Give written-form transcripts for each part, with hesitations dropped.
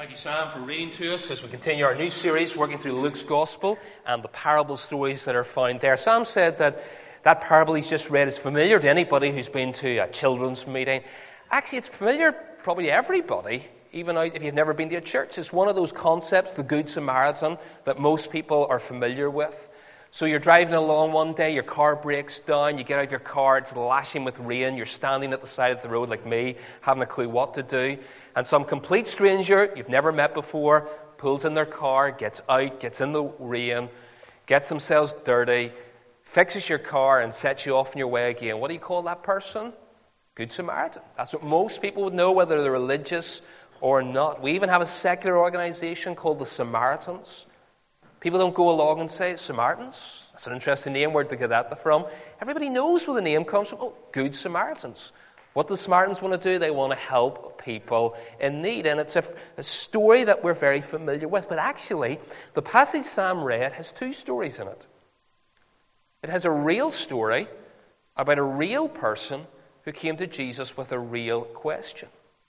Thank you, Sam, for reading to us as we continue our new series working through Luke's Gospel and the parable stories that are found there. Sam said that parable he's just read is familiar to anybody who's been to a children's meeting. Actually, it's familiar probably to everybody, even if you've never been to a church. It's one of those concepts, the Good Samaritan, that most people are familiar with. So you're driving along one day, your car breaks down, you get out of your car, it's lashing with rain, you're standing at the side of the road like me, having a clue what to do, and some complete stranger you've never met before pulls in their car, gets out, gets in the rain, gets themselves dirty, fixes your car and sets you off on your way again. What do you call that person? Good Samaritan. That's what most people would know, whether they're religious or not. We even have a secular organization called the Samaritans. People don't go along and say, Samaritans? That's an interesting name. Where'd they get that from? Everybody knows where the name comes from. Oh, Good Samaritans. What do the Samaritans want to do? They want to help people in need. And it's a story that we're very familiar with. But actually, the passage Sam read has two stories in it. It has a real story about a real person who came to Jesus with a real question.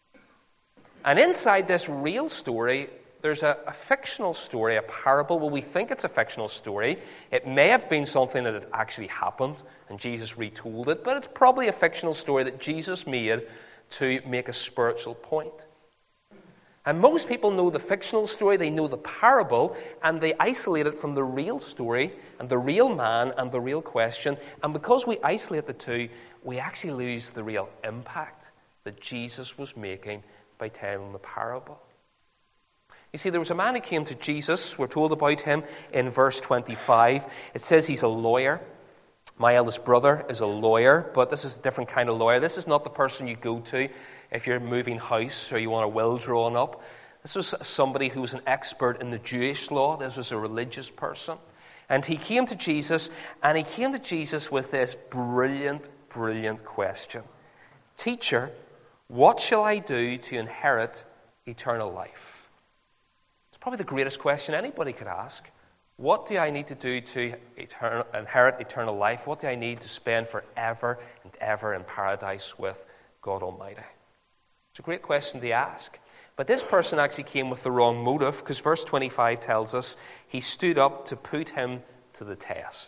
And inside this real story, there's a fictional story, a parable. Well, we think it's a fictional story. It may have been something that had actually happened, and Jesus retold it, but it's probably a fictional story that Jesus made to make a spiritual point. And most people know the fictional story, they know the parable, and they isolate it from the real story, and the real man, and the real question. And because we isolate the two, we actually lose the real impact that Jesus was making by telling the parable. You see, there was a man who came to Jesus. We're told about him in verse 25. It says he's a lawyer. My eldest brother is a lawyer, but this is a different kind of lawyer. This is not the person you go to if you're moving house or you want a will drawn up. This was somebody who was an expert in the Jewish law. This was a religious person. And he came to Jesus, and he came to Jesus with this brilliant question. Teacher, what shall I do to inherit eternal life? Probably the greatest question anybody could ask. What do I need to do to inherit eternal life? What do I need to spend forever and ever in paradise with God Almighty? It's a great question to ask. But this person actually came with the wrong motive, because verse 25 tells us he stood up to put him to the test.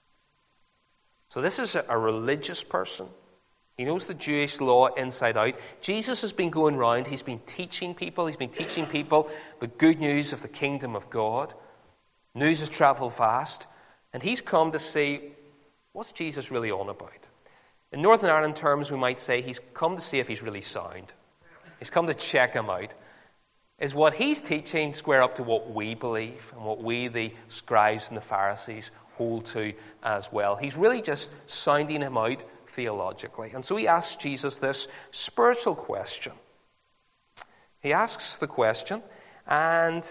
So this is a religious person. He knows the Jewish law inside out. Jesus has been going around. He's been teaching people. He's been teaching people the good news of the kingdom of God. News has traveled fast. And he's come to see, what's Jesus really on about? In Northern Ireland terms, we might say he's come to see if he's really sound. He's come to check him out. Is what he's teaching square up to what we believe and what we, the scribes and the Pharisees, hold to as well? He's really just sounding him out theologically. And so he asks Jesus this spiritual question. He asks the question, and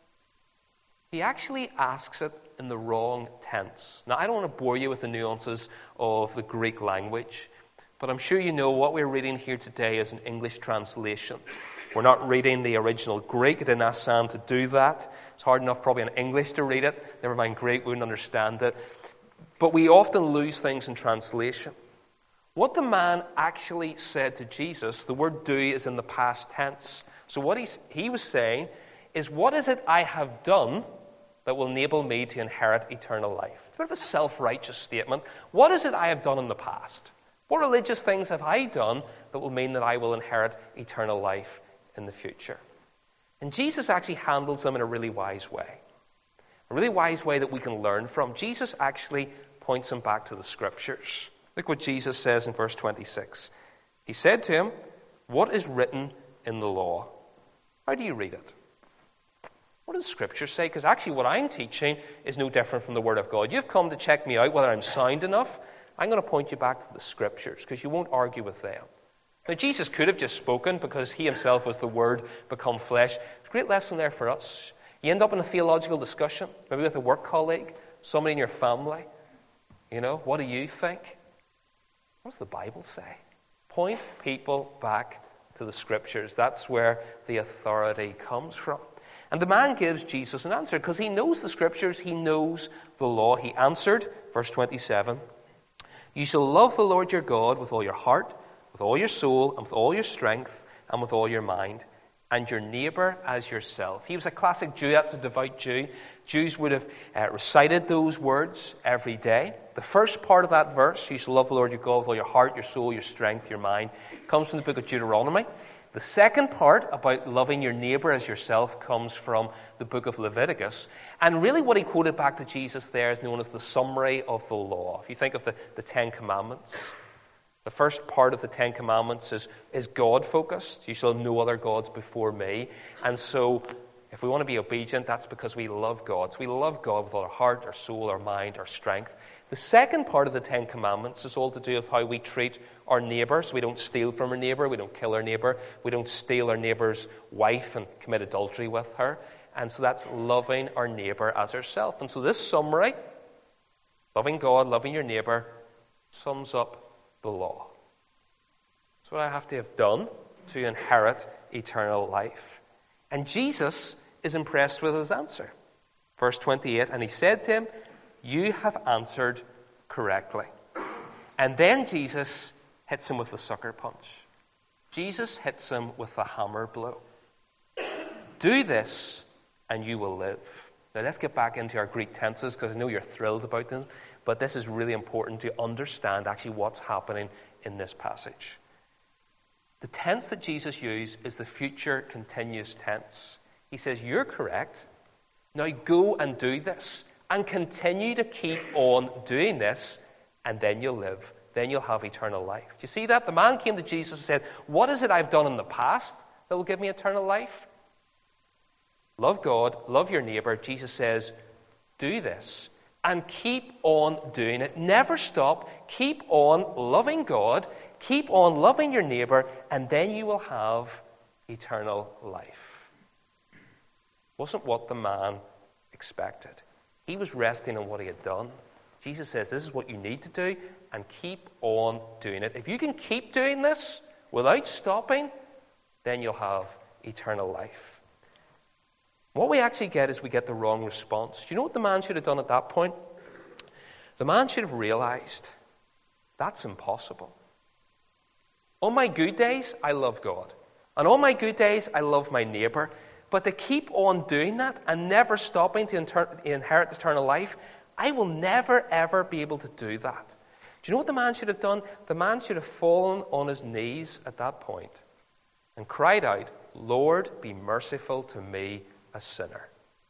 he actually asks it in the wrong tense. Now, I don't want to bore you with the nuances of the Greek language, but I'm sure you know what we're reading here today is an English translation. We're not reading the original Greek. I didn't ask Sam to do that. It's hard enough probably in English to read it. Never mind Greek, we wouldn't understand it. But we often lose things in translation. What the man actually said to Jesus, the word do is in the past tense. So what he was saying is, what is it I have done that will enable me to inherit eternal life? It's a bit of a self-righteous statement. What is it I have done in the past? What religious things have I done that will mean that I will inherit eternal life in the future? And Jesus actually handles them in a really wise way. A really wise way that we can learn from. Jesus actually points him back to the Scriptures. Look what Jesus says in verse 26. He said to him, what is written in the law? How do you read it? What does Scripture say? Because actually what I'm teaching is no different from the Word of God. You've come to check me out whether I'm sound enough. I'm going to point you back to the Scriptures, because you won't argue with them. Now, Jesus could have just spoken, because he himself was the Word become flesh. It's a great lesson there for us. You end up in a theological discussion, maybe with a work colleague, somebody in your family. What do you think? What does the Bible say? Point people back to the Scriptures. That's where the authority comes from. And the man gives Jesus an answer because he knows the Scriptures, he knows the law. He answered, verse 27, you shall love the Lord your God with all your heart, with all your soul, and with all your strength, and with all your mind. and your neighbor as yourself. He was a classic Jew. That's a devout Jew. Jews would have recited those words every day. The first part of that verse, you shall love the Lord your God with all your heart, your soul, your strength, your mind, comes from the book of Deuteronomy. The second part about loving your neighbor as yourself comes from the book of Leviticus. And really what he quoted back to Jesus there is known as the summary of the law. If you think of the Ten Commandments, the first part of the Ten Commandments is God-focused. You shall have no other gods before me. And so if we want to be obedient, that's because we love God. So we love God with all our heart, our soul, our mind, our strength. The second part of the Ten Commandments is all to do with how we treat our neighbours. We don't steal from our neighbour. We don't kill our neighbour. We don't steal our neighbour's wife and commit adultery with her. And so that's loving our neighbour as ourselves. And so this summary, loving God, loving your neighbour, sums up the law. That's what I have to have done to inherit eternal life. And Jesus is impressed with his answer. Verse 28, and he said to him, you have answered correctly. And then Jesus hits him with the sucker punch. Jesus hits him with the hammer blow. Do this and you will live. Now let's get back into our Greek tenses because I know you're thrilled about them, but this is really important to understand actually what's happening in this passage. The tense that Jesus used is the future continuous tense. He says, you're correct. Now go and do this and continue to keep on doing this and then you'll live. Then you'll have eternal life. Do you see that? The man came to Jesus and said, what is it I've done in the past that will give me eternal life? Love God, love your neighbor. Jesus says, do this and keep on doing it. Never stop. Keep on loving God. Keep on loving your neighbor, and then you will have eternal life. Wasn't what the man expected. He was resting on what he had done. Jesus says, this is what you need to do, and keep on doing it. If you can keep doing this without stopping, then you'll have eternal life. What we actually get is we get the wrong response. Do you know what the man should have done at that point? The man should have realized, that's impossible. On my good days, I love God. And on my good days, I love my neighbor. But to keep on doing that and never stopping to inherit eternal life, I will never, ever be able to do that. Do you know what the man should have done? The man should have fallen on his knees at that point and cried out, Lord, be merciful to me, a sinner.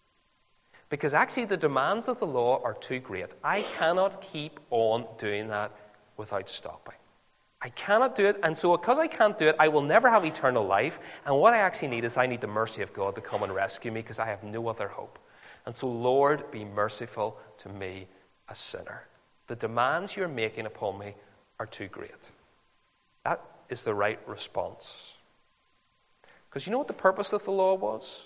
Because actually the demands of the law are too great. I cannot keep on doing that without stopping. I cannot do it, and so because I can't do it, I will never have eternal life, and what I actually need is I need the mercy of God to come and rescue me because I have no other hope. And so, Lord, be merciful to me, a sinner. The demands you're making upon me are too great. That is the right response. Because you know what the purpose of the law was?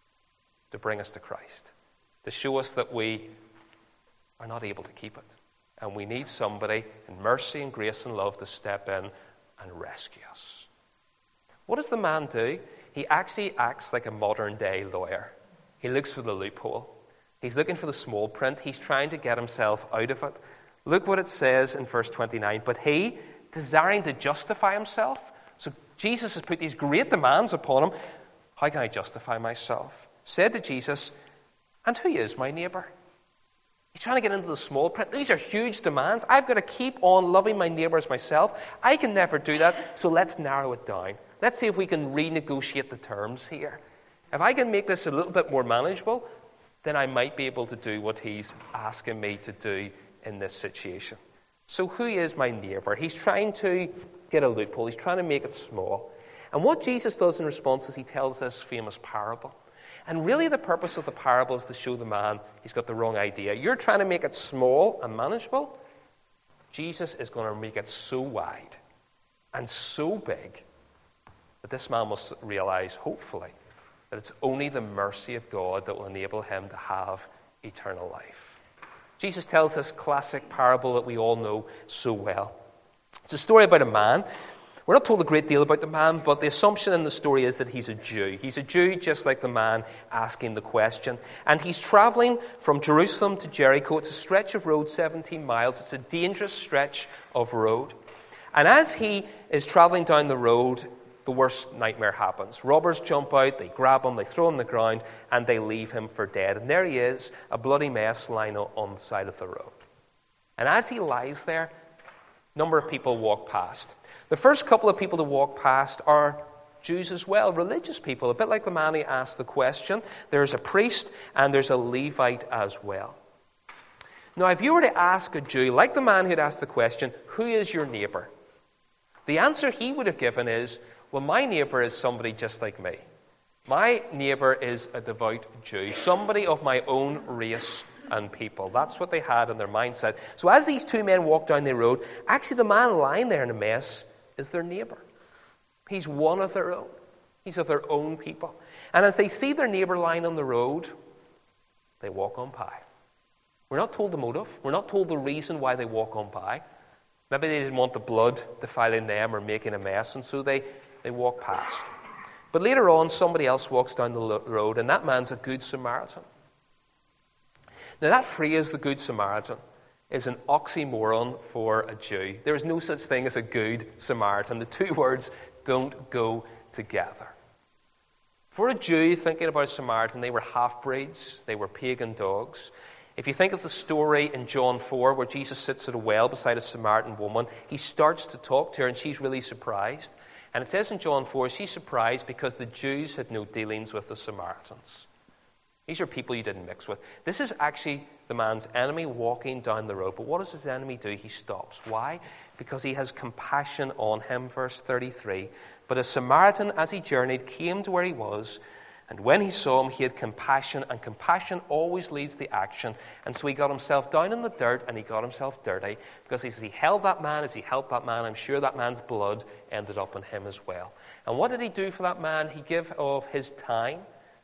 To bring us to Christ. To show us that we are not able to keep it. And we need somebody in mercy and grace and love to step in and rescue us. What does the man do? He actually acts like a modern-day lawyer. He looks for the loophole. He's looking for the small print. He's trying to get himself out of it. Look what it says in verse 29. But he, desiring to justify himself, so Jesus has put these great demands upon him. How can I justify myself? Said to Jesus, and who is my neighbor? He's trying to get into the small print. These are huge demands. I've got to keep on loving my neighbor as myself. I can never do that, so let's narrow it down. Let's see if we can renegotiate the terms here. If I can make this a little bit more manageable, then I might be able to do what he's asking me to do in this situation. So who is my neighbor? He's trying to get a loophole. He's trying to make it small. And what Jesus does in response is he tells this famous parable. And really the purpose of the parable is to show the man he's got the wrong idea. You're trying to make it small and manageable. Jesus is going to make it so wide and so big that this man must realize, hopefully, that it's only the mercy of God that will enable him to have eternal life. Jesus tells this classic parable that we all know so well. It's a story about a man. We're not told a great deal about the man, but the assumption in the story is that he's a Jew. He's a Jew just like the man asking the question. And he's traveling from Jerusalem to Jericho. It's a stretch of road, 17 miles. It's a dangerous stretch of road. And as he is traveling down the road, the worst nightmare happens. Robbers jump out, they grab him, they throw him on the ground, and they leave him for dead. And there he is, a bloody mess lying on the side of the road. And as he lies there, a number of people walk past. The first couple of people to walk past are Jews as well, religious people, a bit like the man who asked the question. There's a priest and there's a Levite as well. Now, if you were to ask a Jew, like the man who had asked the question, who is your neighbor? The answer he would have given is, well, my neighbor is somebody just like me. My neighbor is a devout Jew, somebody of my own race and people. That's what they had in their mindset. So as these two men walk down the road, actually the man lying there in a mess is their neighbor. He's one of their own. He's of their own people. And as they see their neighbor lying on the road, they walk on by. We're not told the motive. We're not told the reason why they walk on by. Maybe they didn't want the blood defiling them or making a mess, and so they walk past. But later on, somebody else walks down the road, and that man's a Good Samaritan. Now, that phrase, the Good Samaritan, is an oxymoron for a Jew. There is no such thing as a Good Samaritan. The two words don't go together. For a Jew, thinking about a Samaritan, they were half-breeds, they were pagan dogs. If you think of the story in John 4 where Jesus sits at a well beside a Samaritan woman, he starts to talk to her and she's really surprised. And it says in John 4, she's surprised because the Jews had no dealings with the Samaritans. These are people you didn't mix with. This is actually the man's enemy walking down the road. But what does his enemy do? He stops. Why? Because he has compassion on him. Verse 33. But a Samaritan, as he journeyed, came to where he was. And when he saw him, he had compassion. And compassion always leads to action. And so he got himself down in the dirt and he got himself dirty. Because as he held that man, as he helped that man, I'm sure that man's blood ended up on him as well. And what did he do for that man? He gave of his time.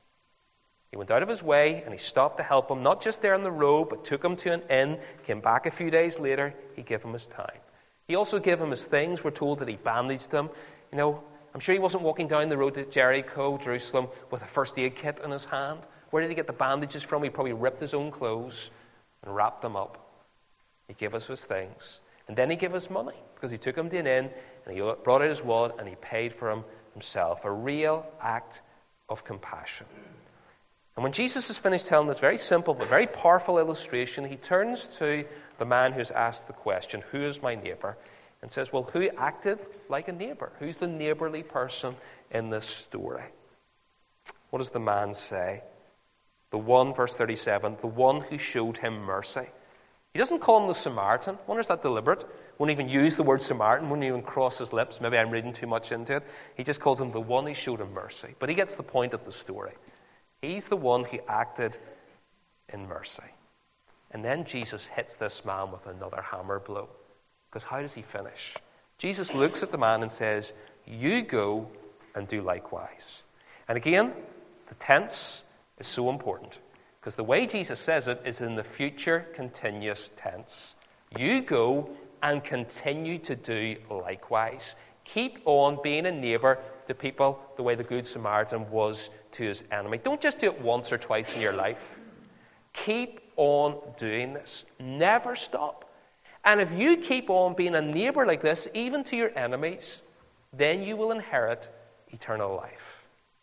He went out of his way and he stopped to help him, not just there on the road, but took him to an inn, came back a few days later, he gave him his time. He also gave him his things. We're told that he bandaged him. You know, I'm sure he wasn't walking down the road to Jericho, Jerusalem, with a first aid kit in his hand. Where did he get the bandages from? He probably ripped his own clothes and wrapped them up. He gave us his things. And then he gave us money, because he took him to an inn, and he brought out his wallet, and he paid for him himself. A real act of compassion. And when Jesus is finished telling this very simple but very powerful illustration, he turns to the man who's asked the question, who is my neighbor? And says, well, who acted like a neighbor? Who's the neighborly person in this story? What does the man say? The one, verse 37, the one who showed him mercy. He doesn't call him the Samaritan. I wonder if that's deliberate. Won't even use the word Samaritan, won't even cross his lips. Maybe I'm reading too much into it. He just calls him the one who showed him mercy. But he gets the point of the story. He's the one who acted in mercy. And then Jesus hits this man with another hammer blow. Because how does he finish? Jesus looks at the man and says, you go and do likewise. And again, the tense is so important. Because the way Jesus says it is in the future continuous tense. You go and continue to do likewise. Keep on being a neighbor to people the way the Good Samaritan was to his enemy. Don't just do it once or twice in your life. Keep on doing this. Never stop. And if you keep on being a neighbor like this, even to your enemies, then you will inherit eternal life.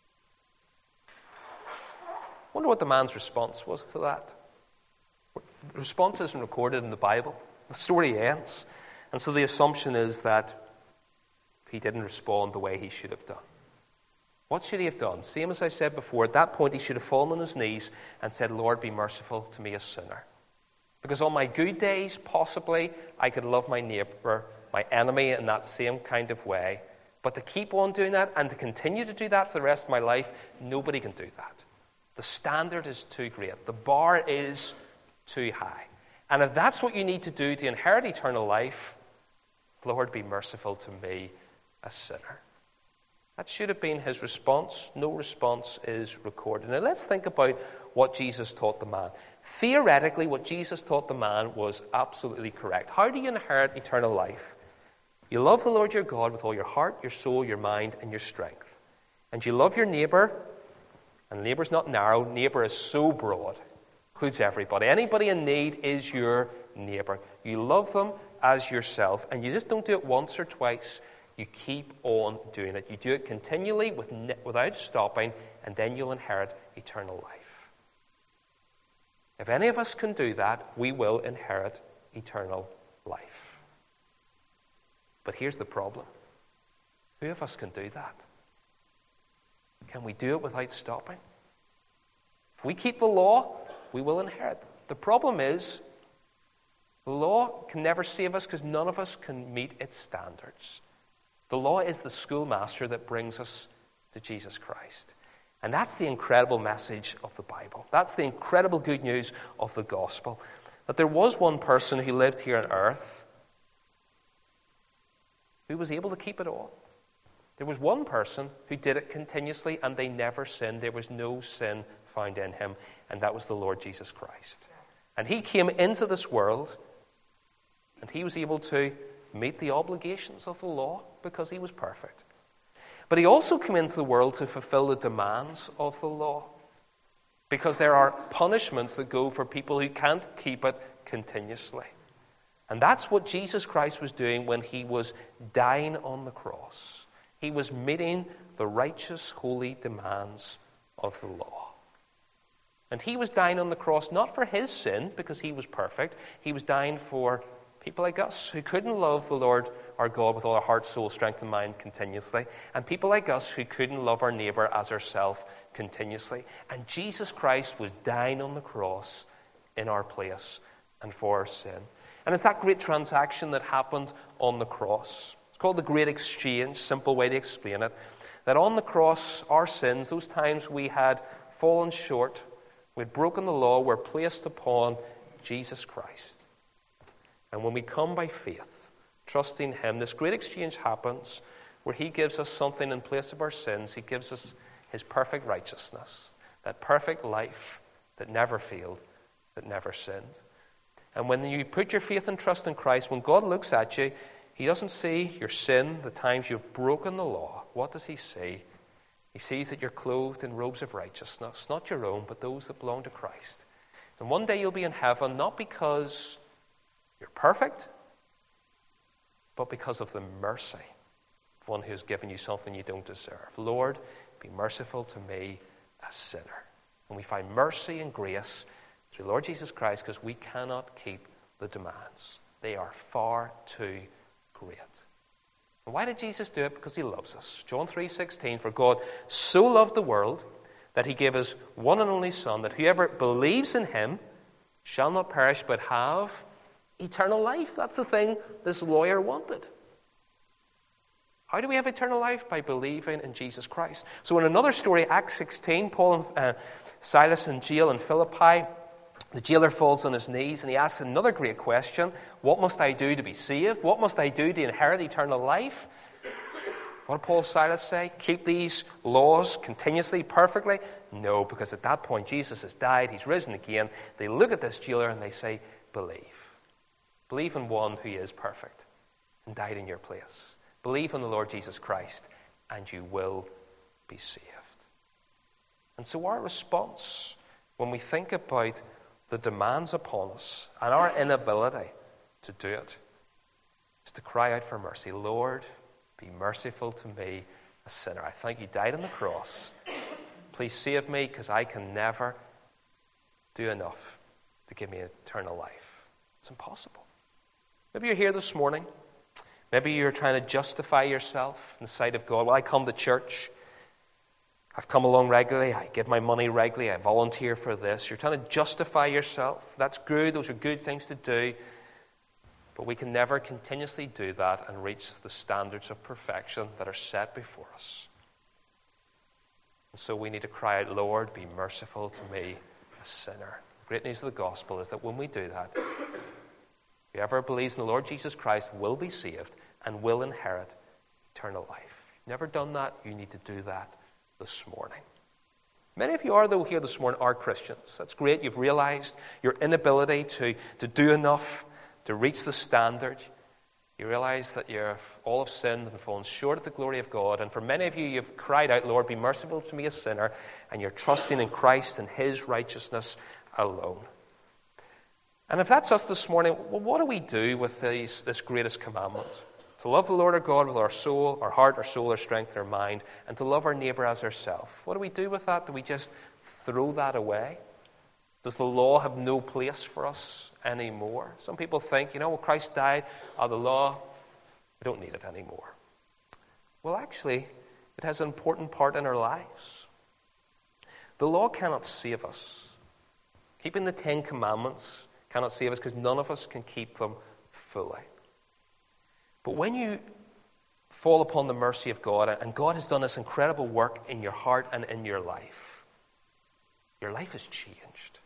I wonder what the man's response was to that. The response isn't recorded in the Bible. The story ends. And so the assumption is that he didn't respond the way he should have done. What should he have done? Same as I said before, at that point he should have fallen on his knees and said, Lord, be merciful to me, a sinner. Because on my good days, possibly, I could love my neighbor, my enemy, in that same kind of way. But to keep on doing that and to continue to do that for the rest of my life, nobody can do that. The standard is too great. The bar is too high. And if that's what you need to do to inherit eternal life, Lord, be merciful to me, a sinner. That should have been his response. No response is recorded. Now let's think about what Jesus taught the man. Theoretically, what Jesus taught the man was absolutely correct. How do you inherit eternal life? You love the Lord your God with all your heart, your soul, your mind, and your strength. And you love your neighbor, and neighbor's not narrow, neighbor is so broad. Includes everybody. Anybody in need is your neighbor. You love them as yourself, and you just don't do it once or twice. You keep on doing it. You do it continually without stopping, and then you'll inherit eternal life. If any of us can do that, we will inherit eternal life. But here's the problem. Who of us can do that? Can we do it without stopping? If we keep the law, we will inherit. The problem is, the law can never save us because none of us can meet its standards. The law is the schoolmaster that brings us to Jesus Christ. And that's the incredible message of the Bible. That's the incredible good news of the gospel. That there was one person who lived here on earth who was able to keep it all. There was one person who did it continuously and they never sinned. There was no sin found in him, and that was the Lord Jesus Christ. And he came into this world and he was able to meet the obligations of the law because he was perfect. But he also came into the world to fulfill the demands of the law, because there are punishments that go for people who can't keep it continuously. And that's what Jesus Christ was doing when he was dying on the cross. He was meeting the righteous, holy demands of the law. And he was dying on the cross not for his sin, because he was perfect. He was dying for people like us who couldn't love the Lord our God with all our heart, soul, strength, and mind continuously. And people like us who couldn't love our neighbor as ourselves continuously. And Jesus Christ was dying on the cross in our place and for our sin. And it's that great transaction that happened on the cross. It's called the Great Exchange, simple way to explain it. That on the cross, our sins, those times we had fallen short, we'd broken the law, were placed upon Jesus Christ. And when we come by faith, trusting him, this great exchange happens where he gives us something in place of our sins. He gives us his perfect righteousness, that perfect life that never failed, that never sinned. And when you put your faith and trust in Christ, when God looks at you, he doesn't see your sin, the times you've broken the law. What does he see? He sees that you're clothed in robes of righteousness, not your own, but those that belong to Christ. And one day you'll be in heaven, not because you're perfect, but because of the mercy of one who has given you something you don't deserve. Lord, be merciful to me, a sinner. And we find mercy and grace through Lord Jesus Christ because we cannot keep the demands. They are far too great. And why did Jesus do it? Because he loves us. John 3:16, for God so loved the world that he gave his one and only Son, that whoever believes in him shall not perish but have eternal life. That's the thing this lawyer wanted. How do we have eternal life? By believing in Jesus Christ. So in another story, Acts 16, Paul and Silas in jail in Philippi, the jailer falls on his knees and he asks another great question. What must I do to be saved? What must I do to inherit eternal life? What did Paul and Silas say? Keep these laws continuously, perfectly? No, because at that point Jesus has died, he's risen again. They look at this jailer and they say, believe. Believe in one who is perfect and died in your place. Believe in the Lord Jesus Christ and you will be saved. And so our response when we think about the demands upon us and our inability to do it is to cry out for mercy. Lord, be merciful to me, a sinner. I thank you died on the cross. Please save me because I can never do enough to give me eternal life. It's impossible. Maybe you're here this morning. Maybe you're trying to justify yourself in the sight of God. Well, I come to church. I've come along regularly. I give my money regularly. I volunteer for this. You're trying to justify yourself. That's good. Those are good things to do. But we can never continuously do that and reach the standards of perfection that are set before us. And so we need to cry out, Lord, be merciful to me, a sinner. The great news of the gospel is that when we do that, whoever believes in the Lord Jesus Christ will be saved and will inherit eternal life. If you've never done that, you need to do that this morning. Many of you are, though, here this morning are Christians. That's great. You've realized your inability to do enough to reach the standard. You realize that you're all have sinned and fallen short of the glory of God. And for many of you, you've cried out, Lord, be merciful to me, a sinner. And you're trusting in Christ and his righteousness alone. And if that's us this morning, well, what do we do with this greatest commandment? To love the Lord our God with our soul, our heart, our soul, our strength, our mind, and to love our neighbour as ourselves. What do we do with that? Do we just throw that away? Does the law have no place for us anymore? Some people think, well, Christ died, the law, we don't need it anymore. Well, actually, it has an important part in our lives. The law cannot save us. Keeping the 10 Commandments cannot save us because none of us can keep them fully. But when you fall upon the mercy of God, and God has done this incredible work in your heart and in your life has changed.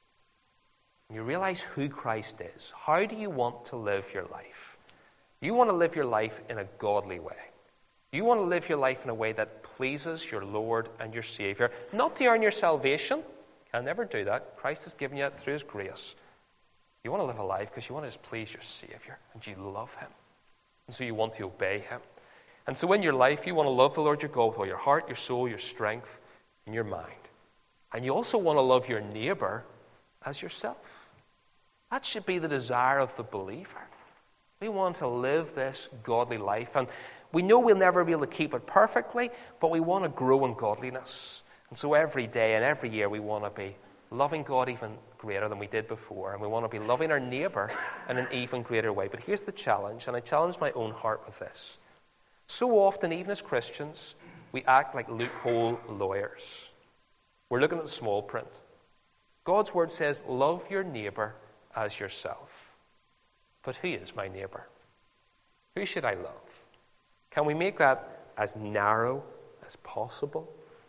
You realize who Christ is. How do you want to live your life? You want to live your life in a godly way. You want to live your life in a way that pleases your Lord and your Savior, not to earn your salvation. I'll never do that. Christ has given you it through His grace. You want to live a life because you want to just please your Savior and you love Him. And so you want to obey Him. And so in your life, you want to love the Lord your God with all your heart, your soul, your strength, and your mind. And you also want to love your neighbour as yourself. That should be the desire of the believer. We want to live this godly life. And we know we'll never be able to keep it perfectly, but we want to grow in godliness. And so every day and every year we want to be loving God even greater than we did before. And we want to be loving our neighbour in an even greater way. But here's the challenge, and I challenge my own heart with this. So often, even as Christians, we act like loophole lawyers. We're looking at the small print. God's word says, love your neighbour as yourself. But who is my neighbour? Who should I love? Can we make that as narrow as possible?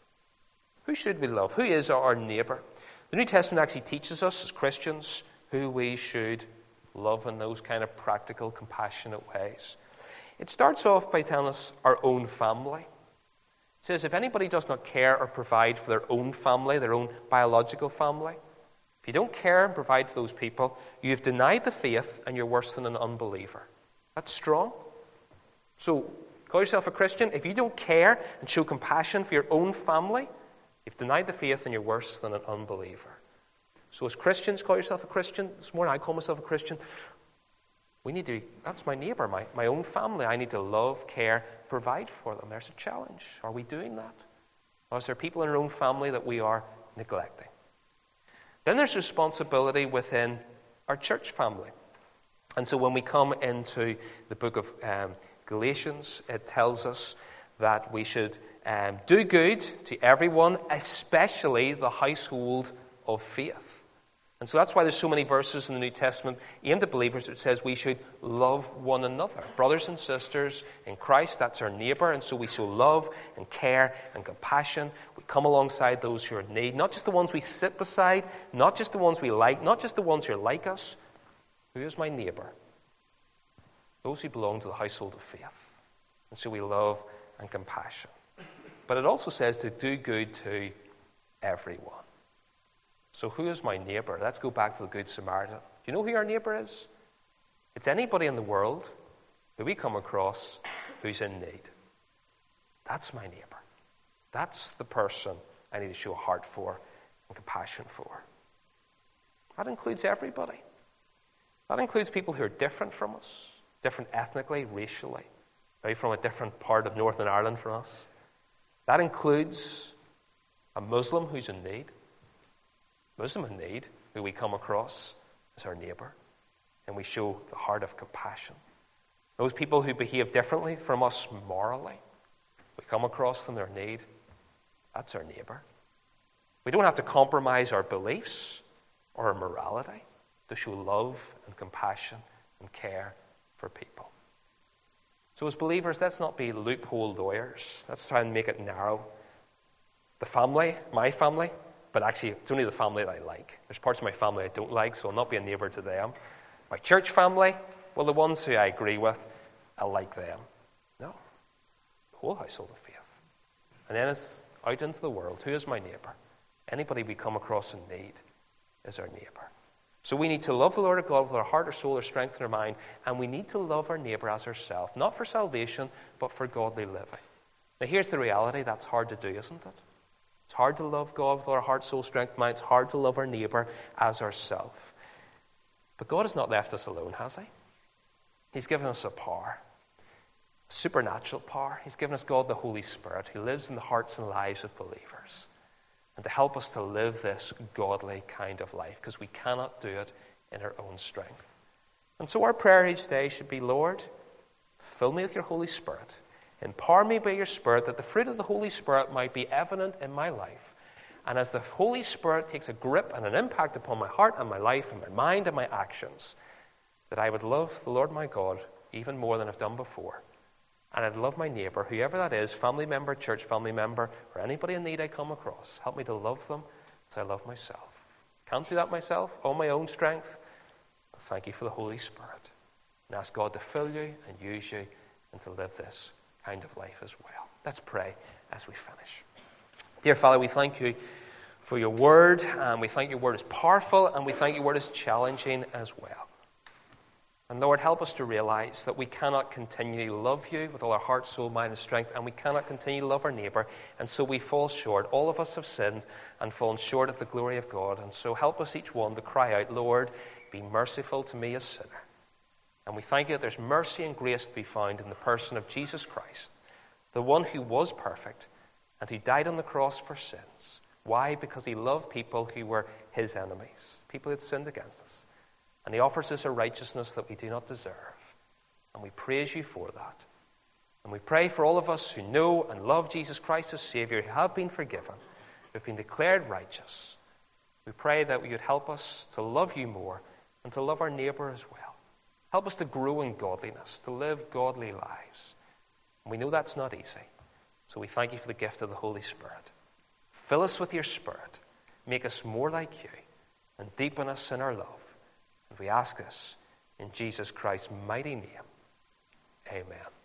Who should we love? Who is our neighbour? The New Testament actually teaches us as Christians who we should love in those kind of practical, compassionate ways. It starts off by telling us our own family. It says, if anybody does not care or provide for their own family, their own biological family, if you don't care and provide for those people, you've denied the faith and you're worse than an unbeliever. That's strong. So, call yourself a Christian. If you don't care and show compassion for your own family, you've denied the faith and you're worse than an unbeliever. So as Christians, call yourself a Christian. This morning I call myself a Christian. That's my neighbour, my own family. I need to love, care, provide for them. There's a challenge. Are we doing that? Or is there people in our own family that we are neglecting? Then there's responsibility within our church family. And so when we come into the book of Galatians, it tells us that we should do good to everyone, especially the household of faith. And so that's why there's so many verses in the New Testament aimed at believers that says we should love one another. Brothers and sisters in Christ, that's our neighbour. And so we show love and care and compassion. We come alongside those who are in need. Not just the ones we sit beside, not just the ones we like, not just the ones who are like us. Who is my neighbour? Those who belong to the household of faith. And so we love and compassion. But it also says to do good to everyone. So who is my neighbour? Let's go back to the Good Samaritan. Do you know who our neighbour is? It's anybody in the world who we come across who's in need. That's my neighbour. That's the person I need to show a heart for and compassion for. That includes everybody. That includes people who are different from us, different ethnically, racially, maybe from a different part of Northern Ireland from us. That includes a Muslim who's in need. Muslim in need, who we come across as our neighbour, and we show the heart of compassion. Those people who behave differently from us morally, we come across them, their need, that's our neighbour. We don't have to compromise our beliefs or our morality to show love and compassion and care for people. So as believers, let's not be loophole lawyers. Let's try and make it narrow. The family, my family, but actually it's only the family that I like. There's parts of my family I don't like, so I'll not be a neighbour to them. My church family, well, the ones who I agree with, I like them. No. The whole household of faith. And then it's out into the world. Who is my neighbour? Anybody we come across in need is our neighbour. So we need to love the Lord our God with our heart, our soul, our strength, and our mind, and we need to love our neighbour as ourselves, not for salvation, but for godly living. Now here's the reality, that's hard to do, isn't it? It's hard to love God with our heart, soul, strength, mind. It's hard to love our neighbour as ourselves. But God has not left us alone, has He? He's given us a power. supernatural power. He's given us God the Holy Spirit, who lives in the hearts and lives of believers, and to help us to live this godly kind of life, because we cannot do it in our own strength. And so our prayer each day should be, Lord, fill me with your Holy Spirit. Empower me by your Spirit, that the fruit of the Holy Spirit might be evident in my life. And as the Holy Spirit takes a grip and an impact upon my heart and my life and my mind and my actions, that I would love the Lord my God even more than I've done before. And I'd love my neighbour, whoever that is, family member, church family member, or anybody in need I come across. Help me to love them as I love myself. Can't do that myself, on my own strength. But thank you for the Holy Spirit. And ask God to fill you and use you and to live this kind of life as well. Let's pray as we finish. Dear Father, we thank you for your word, and we thank your word is powerful, and we thank your word is challenging as well. And Lord, help us to realize that we cannot continually love you with all our heart, soul, mind, and strength, and we cannot continue to love our neighbour, and so we fall short. All of us have sinned and fallen short of the glory of God, and so help us each one to cry out, Lord, be merciful to me, a sinner. And we thank you that there's mercy and grace to be found in the person of Jesus Christ, the one who was perfect and who died on the cross for sins. Why? Because he loved people who were his enemies, people who had sinned against us. And he offers us a righteousness that we do not deserve. And we praise you for that. And we pray for all of us who know and love Jesus Christ as Savior, who have been forgiven, who have been declared righteous. We pray that you would help us to love you more and to love our neighbour as well. Help us to grow in godliness, to live godly lives. And we know that's not easy. So we thank you for the gift of the Holy Spirit. Fill us with your Spirit. Make us more like you and deepen us in our love. And we ask this in Jesus Christ's mighty name. Amen.